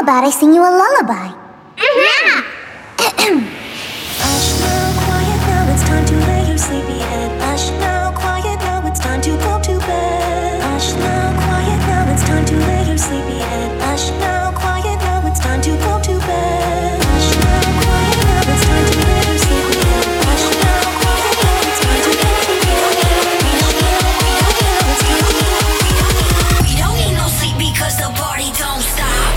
about I sing you a lullaby? Yeah! Hush now, quiet now, it's time to lay your sleepy head. Hush now, quiet now, it's time to go to bed. Hush now, quiet now, it's time to lay your sleepy head. Hush now, quiet now, it's time to go to bed. Hush now, quiet now, it's time to lay your sleepy head. Hush now, quiet now, it's time to go to bed. Hush now, quiet now, it's time to go to bed. We don't need no sleep because the party don't stop.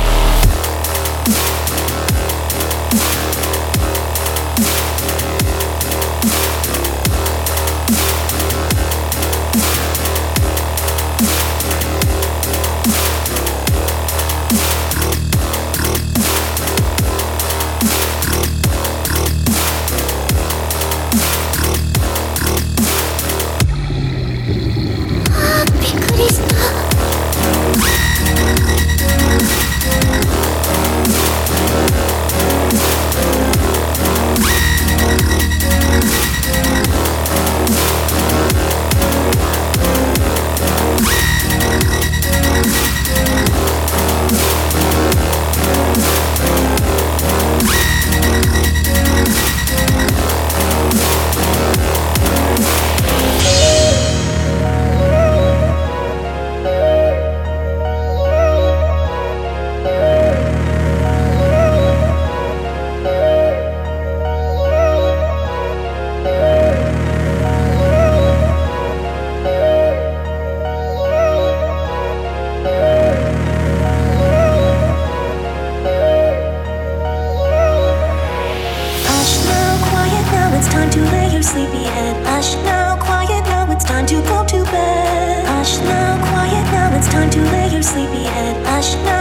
It's time to lay your sleepy head. Hush now, quiet now, it's time to go to bed. Hush now, quiet now, it's time to lay your sleepy head. Hush now.